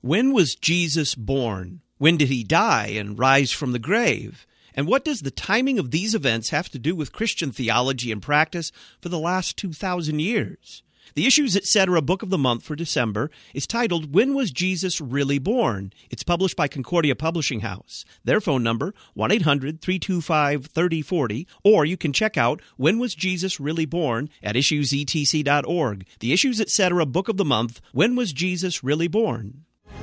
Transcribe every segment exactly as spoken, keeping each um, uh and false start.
When was Jesus born? When did he die and rise from the grave? And what does the timing of these events have to do with Christian theology and practice for the last two thousand years? The Issues Etc. Book of the Month for December is titled, When Was Jesus Really Born? It's published by Concordia Publishing House. Their phone number, one eight hundred three two five three zero four zero, or you can check out When Was Jesus Really Born at issues e t c dot org. The Issues Etc. Book of the Month, When Was Jesus Really Born?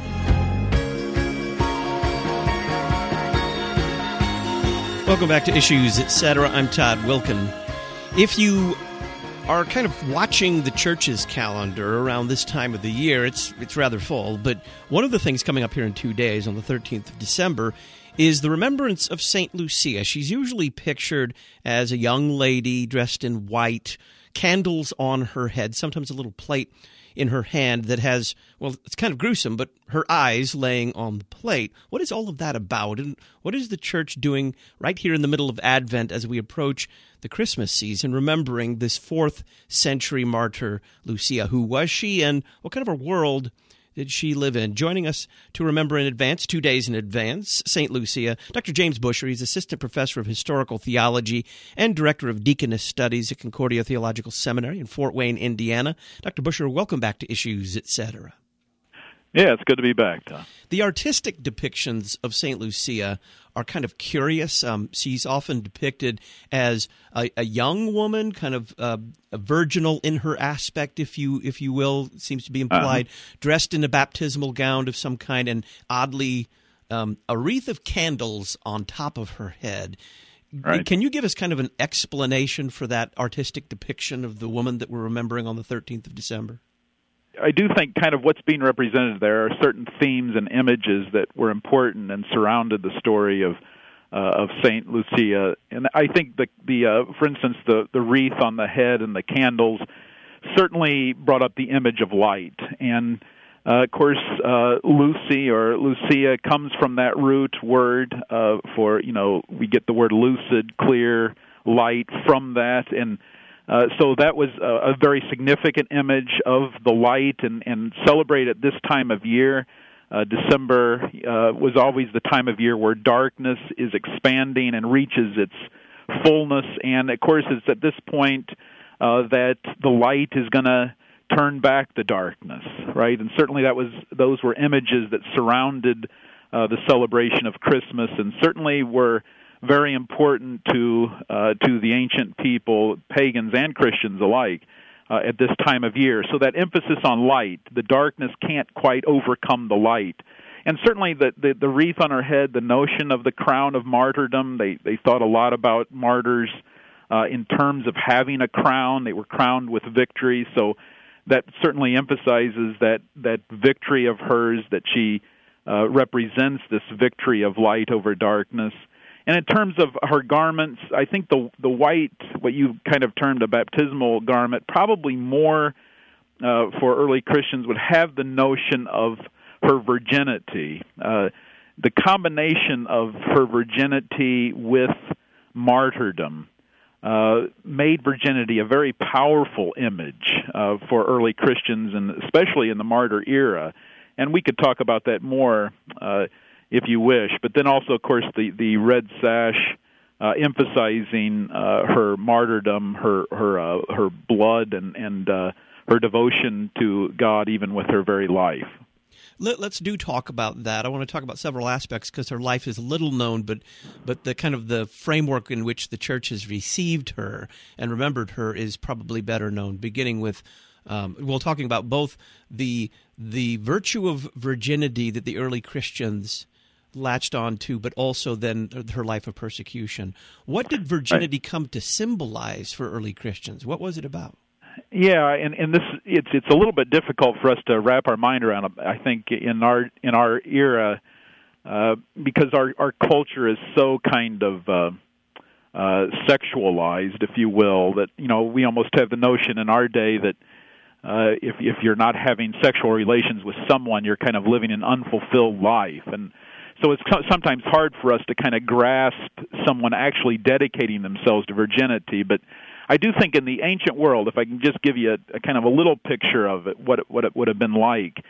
Welcome back to Issues Etc. I'm Todd Wilkin. If you are kind of watching the church's calendar around this time of the year, it's it's rather full, but one of the things coming up here in two days, on the thirteenth of December, is the remembrance of Saint Lucia. She's usually pictured as a young lady dressed in white, candles on her head, sometimes a little plate in her hand that has, well, it's kind of gruesome, but her eyes laying on the plate. What is all of that about? And what is the church doing right here in the middle of Advent as we approach the Christmas season, remembering this fourth century martyr, Lucia? Who was she, and what kind of a world did she live in? Joining us to remember in advance, two days in advance, Saint Lucia, Doctor James Busher. He's Assistant Professor of Historical Theology and Director of Deaconess Studies at Concordia Theological Seminary in Fort Wayne, Indiana. Doctor Busher, welcome back to Issues Etc. Yeah, it's good to be back, Tom. The artistic depictions of Saint Lucia are kind of curious. Um, she's often depicted as a, a young woman, kind of uh, a virginal in her aspect, if you if you will, seems to be implied, uh-huh. dressed in a baptismal gown of some kind, and oddly um, a wreath of candles on top of her head. Right. Can you give us kind of an explanation for that artistic depiction of the woman that we're remembering on the thirteenth of December? I do think kind of what's being represented there are certain themes and images that were important and surrounded the story of uh, of Saint Lucia. And I think the the uh, for instance the the wreath on the head and the candles certainly brought up the image of light. And uh, of course, uh, Lucy or Lucia comes from that root word uh, for, you know, we get the word lucid, clear, light from that. And Uh, so that was a, a very significant image of the light, and, and celebrate at this time of year. Uh, December uh, was always the time of year where darkness is expanding and reaches its fullness, and of course it's at this point uh, that the light is going to turn back the darkness, right? And certainly that was those were images that surrounded uh, the celebration of Christmas, and certainly were very important to uh, to the ancient people, pagans and Christians alike, uh, at this time of year. So that emphasis on light, the darkness can't quite overcome the light. And certainly the, the, the wreath on her head, the notion of the crown of martyrdom, they, they thought a lot about martyrs uh, in terms of having a crown. They were crowned with victory, so that certainly emphasizes that, that victory of hers, that she uh, represents this victory of light over darkness. And in terms of her garments, I think the the white, what you kind of termed a baptismal garment, probably more uh, for early Christians would have the notion of her virginity. Uh, the combination of her virginity with martyrdom uh, made virginity a very powerful image uh, for early Christians, and especially in the martyr era. And we could talk about that more uh if you wish. But then also, of course, the, the red sash uh, emphasizing uh, her martyrdom, her her uh, her blood, and, and uh, her devotion to God, even with her very life. Let, let's do talk about that. I want to talk about several aspects because her life is little known, but but the kind of the framework in which the church has received her and remembered her is probably better known, beginning with Um, well, talking about both the the virtue of virginity that the early Christians latched on to, but also then her life of persecution. What did virginity right. come to symbolize for early Christians? What was it about? Yeah, and, and this it's it's a little bit difficult for us to wrap our mind around. I think in our in our era, uh, because our our culture is so kind of uh, uh, sexualized, if you will, that you know we almost have the notion in our day that uh, if if you're not having sexual relations with someone, you're kind of living an unfulfilled life, and so it's sometimes hard for us to kind of grasp someone actually dedicating themselves to virginity. But I do think in the ancient world, if I can just give you a, a kind of a little picture of it, what it, what it would have been like,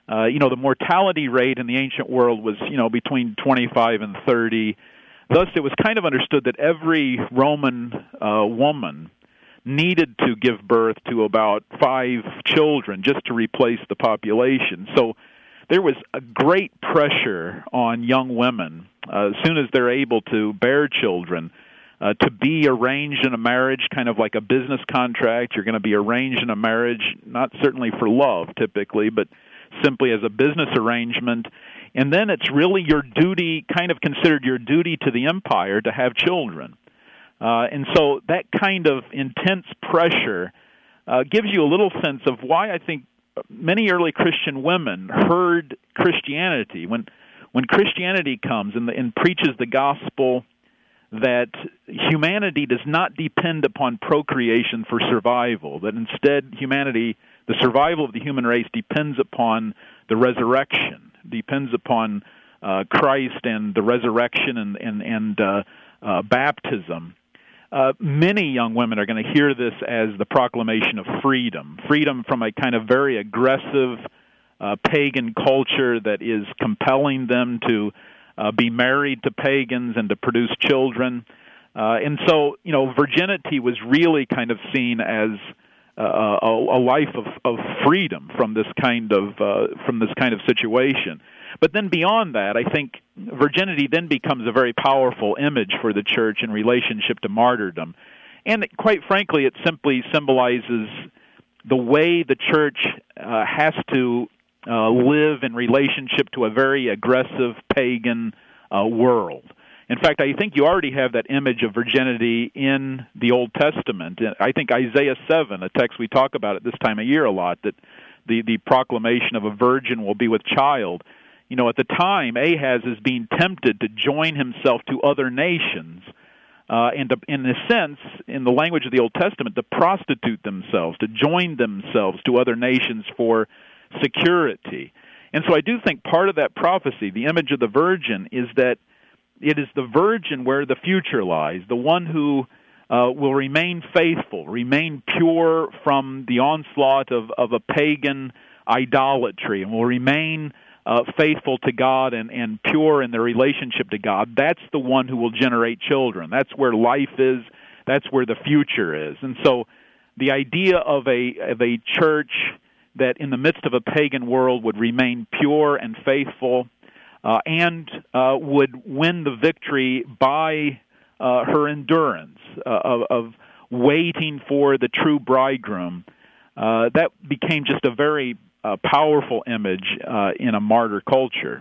Uh, you know, the mortality rate in the ancient world was, you know, between twenty-five and thirty. Thus, it was kind of understood that every Roman uh, woman needed to give birth to about five children just to replace the population. So there was a great pressure on young women, uh, as soon as they're able to bear children, uh, to be arranged in a marriage, kind of like a business contract. You're going to be arranged in a marriage, not certainly for love typically, but simply as a business arrangement. And then it's really your duty, kind of considered your duty to the empire to have children. Uh, and so that kind of intense pressure uh, gives you a little sense of why I think many early Christian women heard Christianity. When when Christianity comes and, the, and preaches the gospel that humanity does not depend upon procreation for survival, that instead humanity, the survival of the human race depends upon the resurrection, depends upon uh, Christ and the resurrection and, and, and uh, uh, baptism. Uh, many young women are going to hear this as the proclamation of freedom, freedom from a kind of very aggressive uh, pagan culture that is compelling them to uh, be married to pagans and to produce children. Uh, and so, you know, virginity was really kind of seen as uh, a, a life of, of freedom from this kind of uh, from this kind of situation. But then beyond that, I think virginity then becomes a very powerful image for the church in relationship to martyrdom. And quite frankly, it simply symbolizes the way the church uh, has to uh, live in relationship to a very aggressive pagan uh, world. In fact, I think you already have that image of virginity in the Old Testament. I think Isaiah seven, a text we talk about at this time of year a lot, that the, the proclamation of a virgin will be with child. You know, at the time, Ahaz is being tempted to join himself to other nations, uh, and to, in a sense, in the language of the Old Testament, to prostitute themselves, to join themselves to other nations for security. And so I do think part of that prophecy, the image of the virgin, is that it is the virgin where the future lies, the one who uh, will remain faithful, remain pure from the onslaught of, of a pagan idolatry, and will remain Uh, faithful to God and, and pure in their relationship to God. That's the one who will generate children. That's where life is. That's where the future is. And so the idea of a of a church that in the midst of a pagan world would remain pure and faithful uh, and uh, would win the victory by uh, her endurance uh, of, of waiting for the true bridegroom, uh, that became just a very a powerful image uh, in a martyr culture.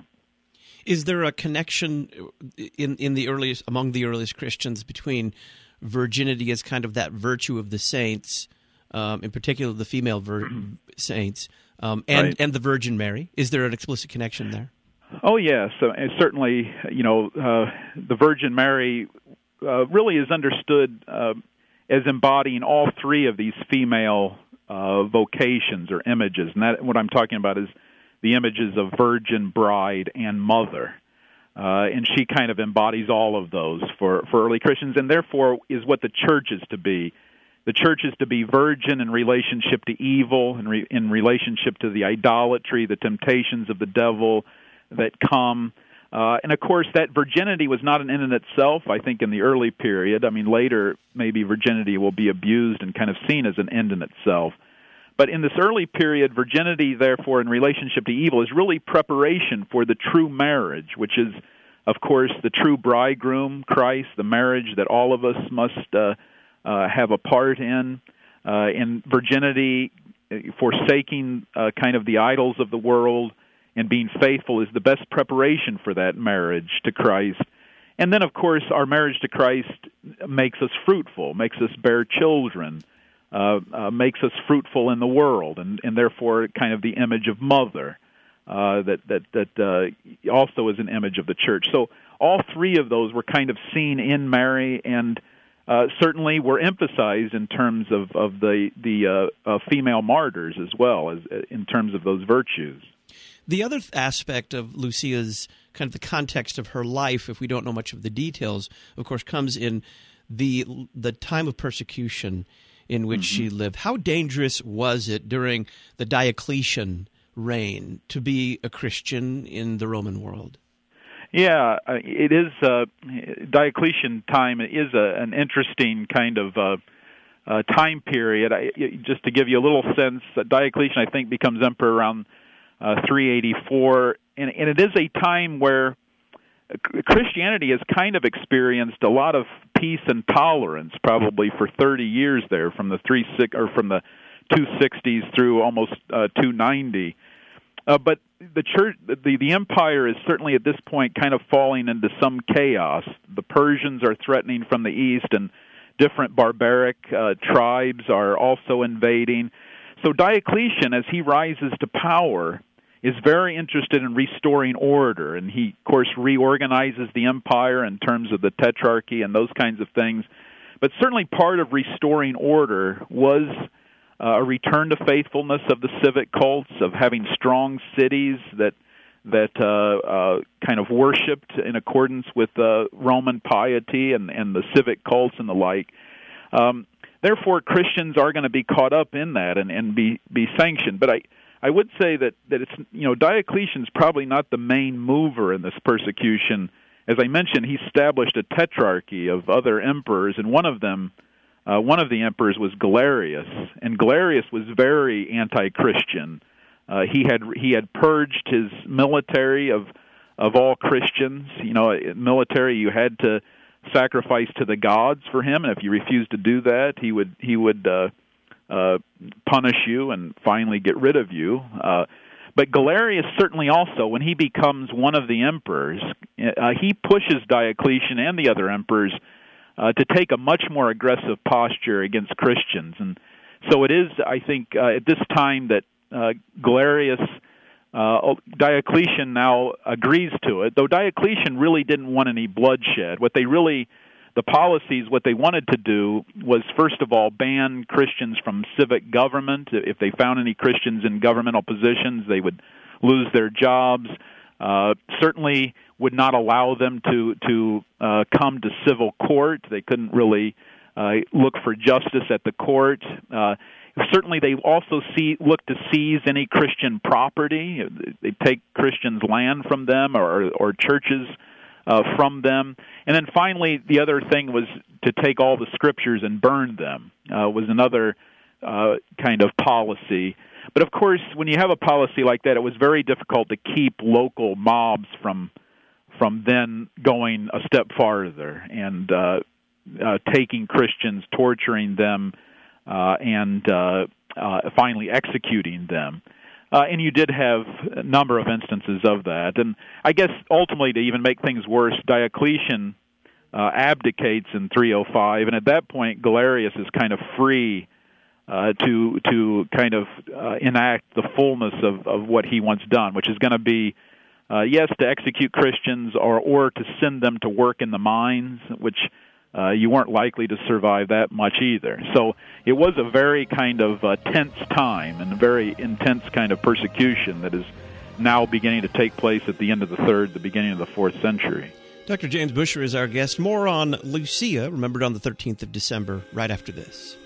Is there a connection in in the earliest among the earliest Christians between virginity as kind of that virtue of the saints, um, in particular the female vir- saints, um, and right. and the Virgin Mary? Is there an explicit connection there? Oh yes, so, and certainly. You know, uh, the Virgin Mary uh, really is understood uh, as embodying all three of these female Uh, vocations or images, and that what I'm talking about is the images of virgin, bride, and mother, uh, and she kind of embodies all of those for, for early Christians, and therefore is what the church is to be. The church is to be virgin in relationship to evil, in, re, in relationship to the idolatry, the temptations of the devil that come. Uh, and of course, that virginity was not an end in itself, I think, in the early period. I mean, later, maybe virginity will be abused and kind of seen as an end in itself. But in this early period, virginity, therefore, in relationship to evil, is really preparation for the true marriage, which is, of course, the true bridegroom, Christ, the marriage that all of us must uh, uh, have a part in. Uh, in virginity, forsaking uh, kind of the idols of the world, and being faithful is the best preparation for that marriage to Christ. And then, of course, our marriage to Christ makes us fruitful, makes us bear children, uh, uh, makes us fruitful in the world, and, and therefore kind of the image of mother uh, that that that uh, also is an image of the church. So all three of those were kind of seen in Mary, and uh, certainly were emphasized in terms of, of the, the uh, uh, female martyrs as well, as in terms of those virtues. The other aspect of Lucia's, kind of the context of her life, if we don't know much of the details, of course, comes in the the time of persecution in which mm-hmm. she lived. How dangerous was it during the Diocletian reign to be a Christian in the Roman world? Yeah, it is. Uh, Diocletian time is a, an interesting kind of uh, uh, time period. I, just to give you a little sense, Diocletian, I think, becomes emperor around uh, three eighty-four, and, and it is a time where Christianity has kind of experienced a lot of peace and tolerance, probably for thirty years there, from the three six or from the two sixties through almost uh, two ninety. Uh, but the church, the the empire is certainly at this point kind of falling into some chaos. The Persians are threatening from the east, and different barbaric uh, tribes are also invading. So Diocletian, as he rises to power, is very interested in restoring order, and he, of course, reorganizes the empire in terms of the tetrarchy and those kinds of things. But certainly part of restoring order was uh, a return to faithfulness of the civic cults, of having strong cities that that uh, uh, kind of worshipped in accordance with uh, Roman piety and, and the civic cults and the like. Um, therefore, Christians are going to be caught up in that and, and be, be sanctioned. But I I would say that, that it's, you know, Diocletian's probably not the main mover in this persecution. As I mentioned, he established a tetrarchy of other emperors, and one of them, uh, one of the emperors was Galerius, and Galerius was very anti-Christian. Uh, he had he had purged his military of of all Christians. You know, military, you had to sacrifice to the gods for him, and if you refused to do that, he would he would uh, uh, punish you and finally get rid of you. Uh, but Galerius certainly also, when he becomes one of the emperors, uh, he pushes Diocletian and the other emperors uh, to take a much more aggressive posture against Christians. And so it is, I think, uh, at this time that uh, Galerius, uh, Diocletian now agrees to it, though Diocletian really didn't want any bloodshed. What they really The policies, what they wanted to do was, first of all, ban Christians from civic government. If they found any Christians in governmental positions, they would lose their jobs. Uh, certainly would not allow them to, to uh, come to civil court. They couldn't really uh, look for justice at the court. Uh, certainly they also see, look to seize any Christian property. They take Christians' land from them or, or churches Uh, from them. And then finally, the other thing was to take all the scriptures and burn them, uh, was another uh, kind of policy. But of course, when you have a policy like that, it was very difficult to keep local mobs from from then going a step farther and uh, uh, taking Christians, torturing them, uh, and uh, uh, finally executing them. Uh, and you did have a number of instances of that. And I guess ultimately, to even make things worse, Diocletian uh, abdicates in three oh five, and at that point, Galerius is kind of free uh, to to kind of uh, enact the fullness of, of what he wants done, which is going to be, uh, yes, to execute Christians or, or to send them to work in the mines, which Uh, you weren't likely to survive that much either. So it was a very kind of uh, tense time and a very intense kind of persecution that is now beginning to take place at the end of the third, the beginning of the fourth century. Doctor James Buescher is our guest. More on Lucia, remembered on the thirteenth of December, right after this.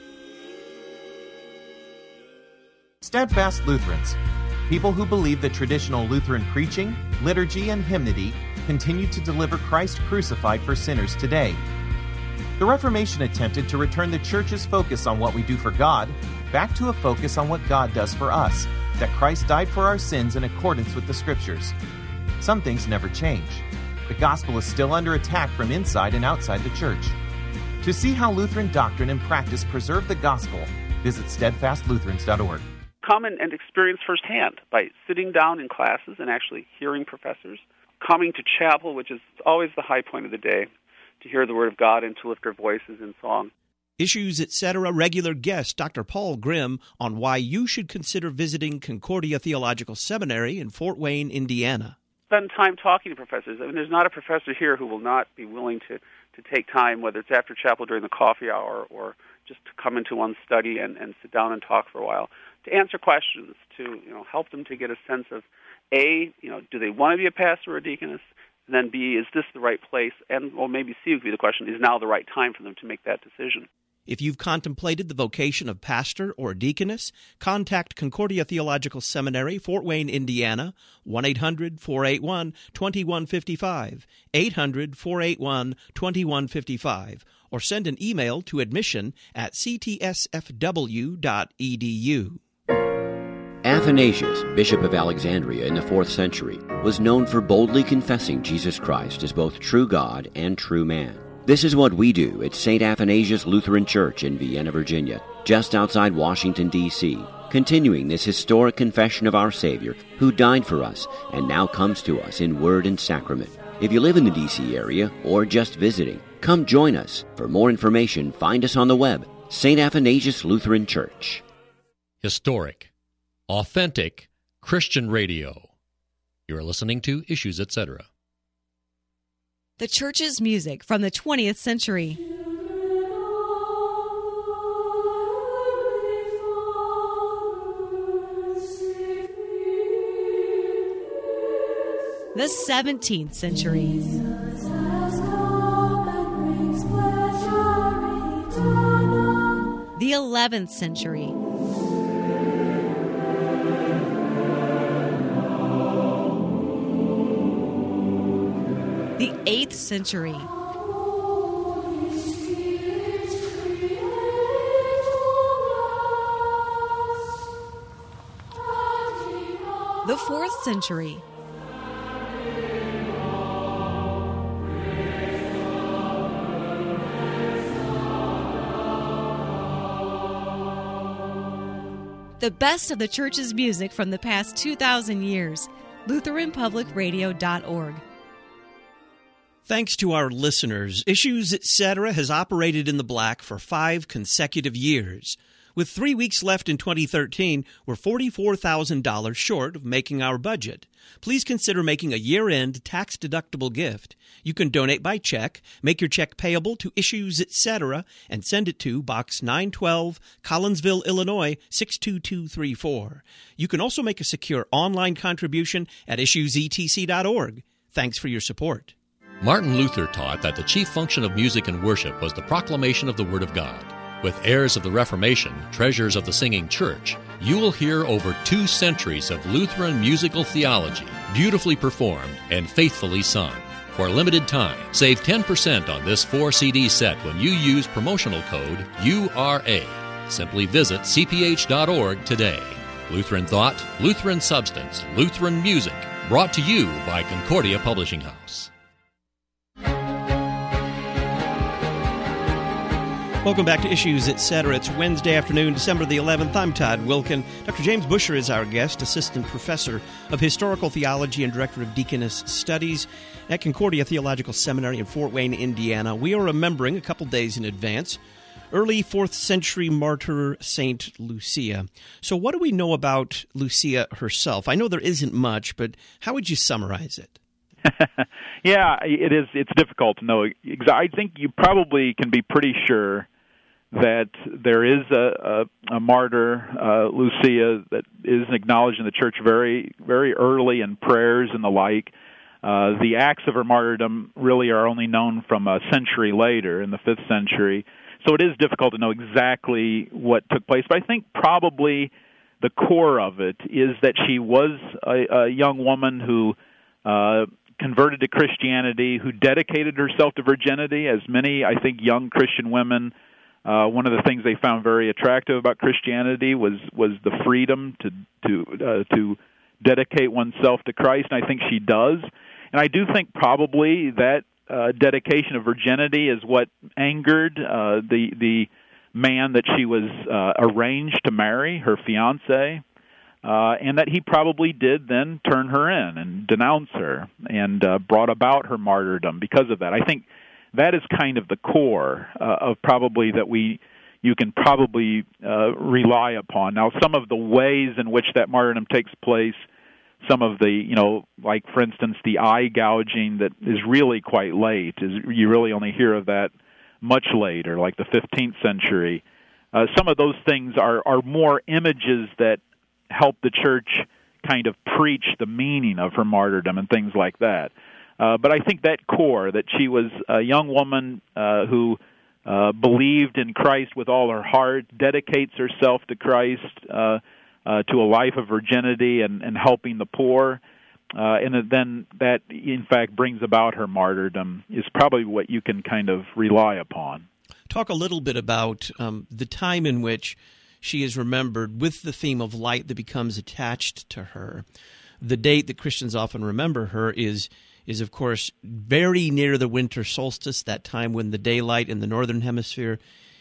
Steadfast Lutherans, people who believe that traditional Lutheran preaching, liturgy, and hymnody continue to deliver Christ crucified for sinners today. The Reformation attempted to return the Church's focus on what we do for God back to a focus on what God does for us, that Christ died for our sins in accordance with the Scriptures. Some things never change. The gospel is still under attack from inside and outside the Church. To see how Lutheran doctrine and practice preserve the gospel, visit steadfast lutherans dot org. Come and, and experience firsthand by sitting down in classes and actually hearing professors, coming to chapel, which is always the high point of the day, to hear the Word of God and to lift our voices in song. Issues, et cetera. Regular guest, Doctor Paul Grimm, on why you should consider visiting Concordia Theological Seminary in Fort Wayne, Indiana. Spend time talking to professors. I mean, there's not a professor here who will not be willing to, to take time, whether it's after chapel during the coffee hour or just to come into one's study and, and sit down and talk for a while, to answer questions, to you know help them to get a sense of, A, you know, do they want to be a pastor or a deaconess? And then B, is this the right place? And, well, maybe C would be the question, is now the right time for them to make that decision? If you've contemplated the vocation of pastor or deaconess, contact Concordia Theological Seminary, Fort Wayne, Indiana, one eight hundred, four eight one, two one five five, eight hundred, four eight one, two one five five, or send an email to admission at c t s f w dot e d u. Athanasius, Bishop of Alexandria in the fourth century, was known for boldly confessing Jesus Christ as both true God and true man. This is what we do at Saint Athanasius Lutheran Church in Vienna, Virginia, just outside Washington, D C, continuing this historic confession of our Savior, who died for us and now comes to us in word and sacrament. If you live in the D C area or just visiting, come join us. For more information, find us on the web, Saint Athanasius Lutheran Church. Historic, authentic Christian radio. You are listening to Issues, et cetera. The church's music from the twentieth century. The seventeenth century. The eleventh century. The eighth century. The fourth century. The best of the church's music from the past two thousand years. Lutheran Public Radio dot org. Thanks to our listeners, Issues, et cetera has operated in the black for five consecutive years. With three weeks left in twenty thirteen, we're forty-four thousand dollars short of making our budget. Please consider making a year-end tax-deductible gift. You can donate by check, make your check payable to Issues, et cetera, and send it to Box nine twelve, Collinsville, Illinois, six two two three four. You can also make a secure online contribution at issues e t c dot org. Thanks for your support. Martin Luther taught that the chief function of music and worship was the proclamation of the Word of God. With heirs of the Reformation, treasures of the singing church, you will hear over two centuries of Lutheran musical theology, beautifully performed and faithfully sung. For a limited time, save ten percent on this four C D set when you use promotional code U R A. Simply visit c p h dot org today. Lutheran Thought, Lutheran Substance, Lutheran Music, brought to you by Concordia Publishing House. Welcome back to Issues, et cetera. It's Wednesday afternoon, December the eleventh. I'm Todd Wilkin. Doctor James Busher is our guest, Assistant Professor of Historical Theology and Director of Deaconess Studies at Concordia Theological Seminary in Fort Wayne, Indiana. We are remembering, a couple days in advance, early fourth century martyr Saint Lucia. So what do we know about Lucia herself? I know there isn't much, but how would you summarize it? Yeah, it is. It's difficult to know. I think you probably can be pretty sure that there is a, a, a martyr, uh, Lucia, that is acknowledged in the church very, very early in prayers and the like. Uh, the acts of her martyrdom really are only known from a century later, in the fifth century. So it is difficult to know exactly what took place. But I think probably the core of it is that she was a, a young woman who uh, converted to Christianity, who dedicated herself to virginity, as many, I think, young Christian women. Uh, one of the things they found very attractive about Christianity was was the freedom to to uh, to dedicate oneself to Christ, and I think she does. And I do think probably that uh, dedication of virginity is what angered uh, the the man that she was uh, arranged to marry, her fiancé. Uh, and that he probably did then turn her in and denounce her and uh, brought about her martyrdom because of that. I think that is kind of the core uh, of probably that we you can probably uh, rely upon. Now, some of the ways in which that martyrdom takes place, some of the, you know, like, for instance, the eye gouging that is really quite late, is you really only hear of that much later, like the fifteenth century. Uh, some of those things are, are more images that help the church kind of preach the meaning of her martyrdom and things like that. Uh, but I think that core, that she was a young woman uh, who uh, believed in Christ with all her heart, dedicates herself to Christ, uh, uh, to a life of virginity and, and helping the poor, uh, and then that, in fact, brings about her martyrdom, is probably what you can kind of rely upon. Talk a little bit about um, the time in which she is remembered with the theme of light that becomes attached to her. The date that Christians often remember her is, is of course, very near the winter solstice, that time when the daylight in the northern hemisphere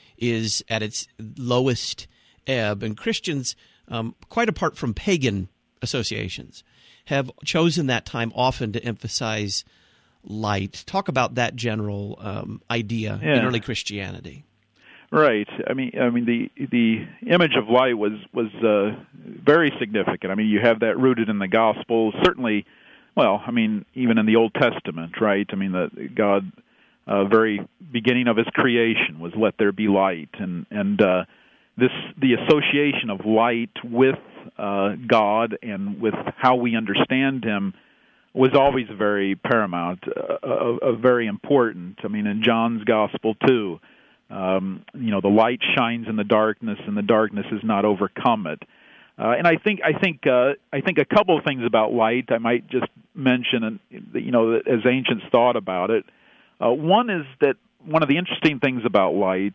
is at its lowest ebb. And Christians, um, quite apart from pagan associations, have chosen that time often to emphasize light. Talk about that general um, idea yeah. in early Christianity. Right. I mean, I mean, the the image of light was was uh, very significant. I mean, you have that rooted in the Gospels. Certainly, well, I mean, even in the Old Testament, right? I mean, the God, uh, very beginning of His creation was "Let there be light," and and uh, this the association of light with uh, God and with how we understand Him was always very paramount, uh, uh, uh, very important. I mean, in John's Gospel too. Um, you know, the light shines in the darkness, and the darkness has not overcome it. Uh, and I think, I think, uh, I think a couple of things about light I might just mention, and you know, as ancients thought about it. Uh, one is that one of the interesting things about light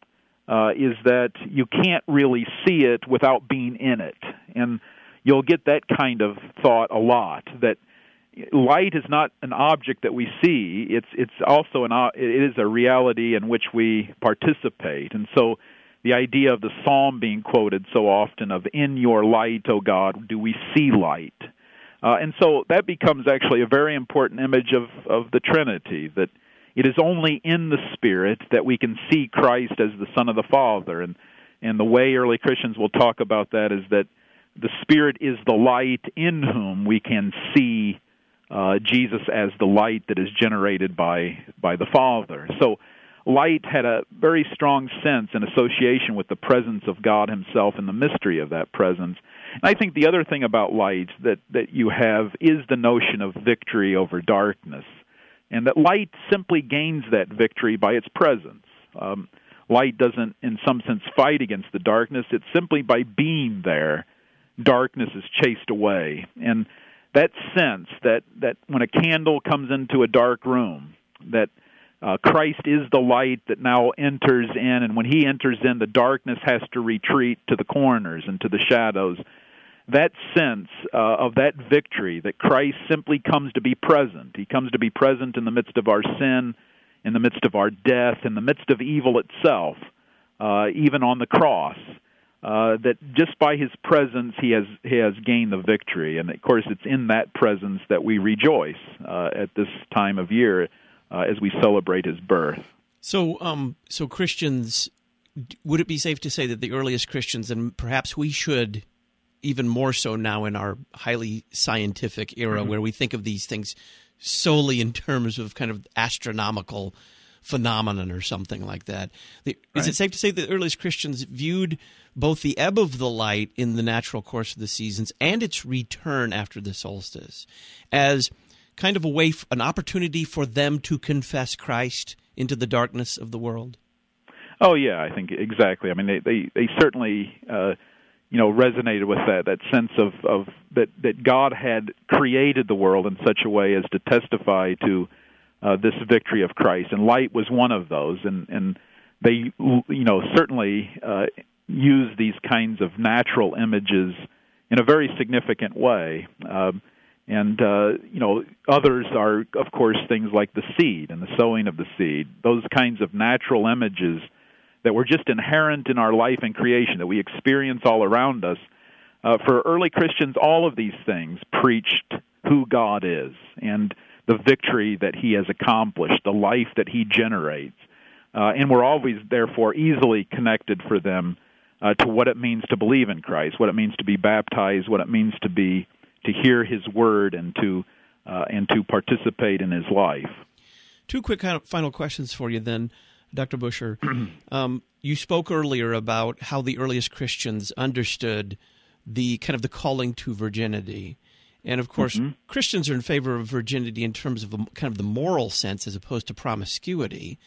uh, is that you can't really see it without being in it, and you'll get that kind of thought a lot. That light is not an object that we see. It's it's also an it is a reality in which we participate. And so the idea of the psalm being quoted so often of "In your light, O God, do we see light?" Uh, and so that becomes actually a very important image of, of the Trinity, that it is only in the Spirit that we can see Christ as the Son of the Father. And, and the way early Christians will talk about that is that the Spirit is the light in whom we can see Uh, Jesus as the light that is generated by by the Father. So light had a very strong sense and association with the presence of God Himself and the mystery of that presence. And I think the other thing about light that, that you have is the notion of victory over darkness, and that light simply gains that victory by its presence. Um, light doesn't, in some sense, fight against the darkness. It's simply by being there, darkness is chased away. And that sense that, that when a candle comes into a dark room, that uh, Christ is the light that now enters in, and when He enters in, the darkness has to retreat to the corners and to the shadows. That sense uh, of that victory, that Christ simply comes to be present. He comes to be present in the midst of our sin, in the midst of our death, in the midst of evil itself, uh, even on the cross. Uh, that just by His presence he has he has gained the victory, and of course it's in that presence that we rejoice uh, at this time of year uh, as we celebrate His birth. So, um, so Christians, would it be safe to say that the earliest Christians, and perhaps we should even more so now in our highly scientific era, mm-hmm. where we think of these things solely in terms of kind of astronomical phenomenon or something like that. The, right. Is it safe to say that the earliest Christians viewed both the ebb of the light in the natural course of the seasons and its return after the solstice as kind of a way, an opportunity for them to confess Christ into the darkness of the world? Oh yeah, I think exactly. I mean, they they, they certainly uh, you know resonated with that that sense of, of that that God had created the world in such a way as to testify to uh, this victory of Christ, and light was one of those, and and they you know certainly uh, use these kinds of natural images in a very significant way. Um, and, uh, you know, others are, of course, things like the seed and the sowing of the seed, those kinds of natural images that were just inherent in our life and creation, that we experience all around us. Uh, for early Christians, all of these things preached who God is and the victory that He has accomplished, the life that He generates. Uh, and we're always, therefore, easily connected for them Uh, to what it means to believe in Christ, what it means to be baptized, what it means to be to hear His word and to uh, and to participate in His life. Two quick kind of final questions for you, then, Doctor Busher. um, you spoke earlier about how the earliest Christians understood the kind of the calling to virginity, and of course, mm-hmm. Christians are in favor of virginity in terms of a, kind of the moral sense as opposed to promiscuity.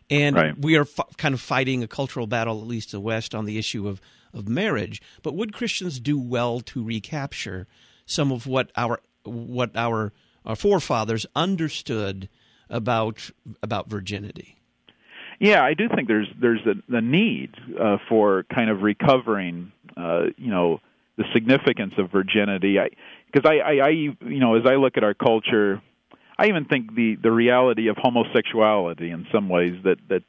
And right. we are f- kind of fighting a cultural battle, at least in the West, on the issue of, of marriage. But would Christians do well to recapture some of what our what our, our forefathers understood about about virginity? Yeah, I do think there's there's a, a need uh, for kind of recovering, uh, you know, the significance of virginity. Because I, I, I, I, you know, as I look at our culture, I even think the, the reality of homosexuality in some ways that that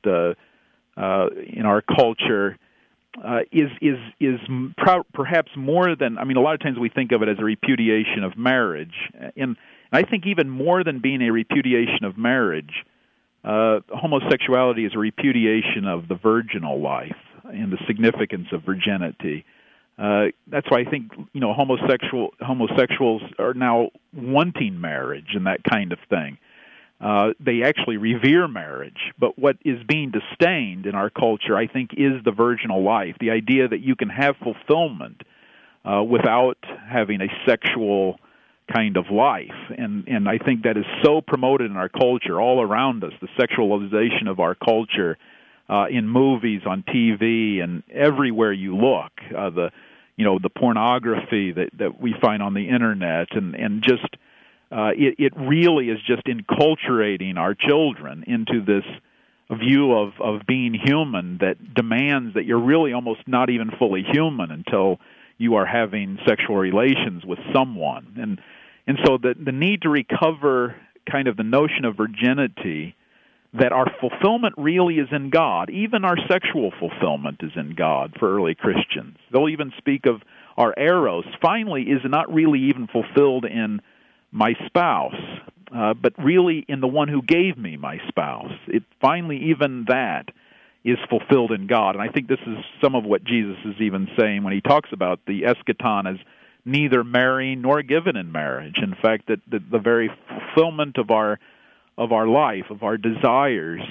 uh, uh, in our culture uh, is is is pro- perhaps more than, I mean, a lot of times we think of it as a repudiation of marriage, and I think even more than being a repudiation of marriage, uh, homosexuality is a repudiation of the virginal life and the significance of virginity. Uh, that's why I think, you know, homosexual homosexuals are now wanting marriage and that kind of thing. Uh, they actually revere marriage, but what is being disdained in our culture, I think, is the virginal life. The idea that you can have fulfillment uh, without having a sexual kind of life, and and I think that is so promoted in our culture all around us. The sexualization of our culture uh, in movies, on T V, and everywhere you look. Uh, the you know the pornography that, that we find on the internet, and and just uh, it it really is just enculturating our children into this view of of being human that demands that you're really almost not even fully human until you are having sexual relations with someone. And and so the the need to recover kind of the notion of virginity, that our fulfillment really is in God. Even our sexual fulfillment is in God for early Christians. They'll even speak of our eros finally is not really even fulfilled in my spouse, uh, but really in the one who gave me my spouse. It finally, even that is fulfilled in God. And I think this is some of what Jesus is even saying when he talks about the eschaton as neither marrying nor given in marriage. In fact, that the, the very fulfillment of our of our life, of our desires,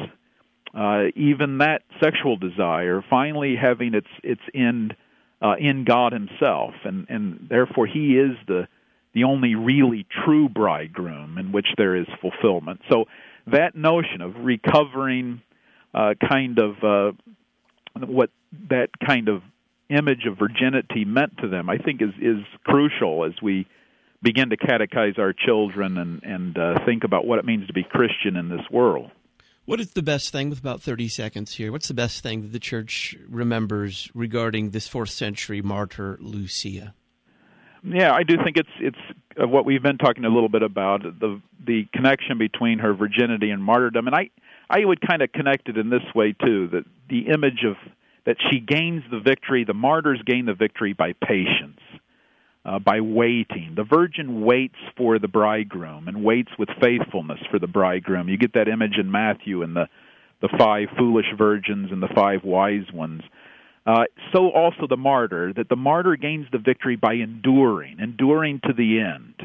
uh, even that sexual desire, finally having its its end uh, in God Himself, and and therefore He is the the only really true bridegroom in which there is fulfillment. So that notion of recovering uh, kind of uh, what that kind of image of virginity meant to them, I think is is crucial as we begin to catechize our children and, and uh, think about what it means to be Christian in this world. What is the best thing, with about thirty seconds here, what's the best thing that the Church remembers regarding this fourth century martyr, Lucia? Yeah, I do think it's it's uh, what we've been talking a little bit about, the the connection between her virginity and martyrdom. And I, I would kind of connect it in this way, too, that the image of that she gains the victory, the martyrs gain the victory by patience. Uh, by waiting. The virgin waits for the bridegroom and waits with faithfulness for the bridegroom. You get that image in Matthew and the, the five foolish virgins and the five wise ones. Uh, so also the martyr, that the martyr gains the victory by enduring, enduring to the end.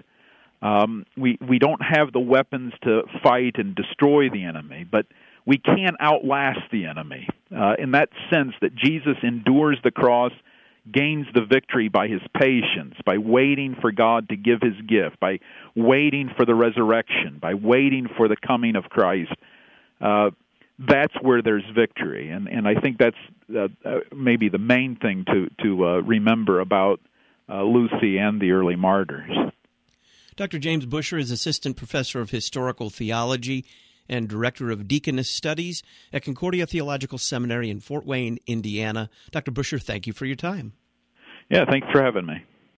Um, we, we don't have the weapons to fight and destroy the enemy, but we can outlast the enemy. Uh, in that sense that Jesus endures the cross, gains the victory by his patience, by waiting for God to give his gift, by waiting for the resurrection, by waiting for the coming of Christ. Uh, that's where there's victory, and and I think that's uh, uh, maybe the main thing to to uh, remember about uh, Lucy and the early martyrs. Doctor James Busher is Assistant Professor of Historical Theology and Director of Deaconess Studies at Concordia Theological Seminary in Fort Wayne, Indiana. Doctor Busher, thank you for your time. Yeah, thanks for having me.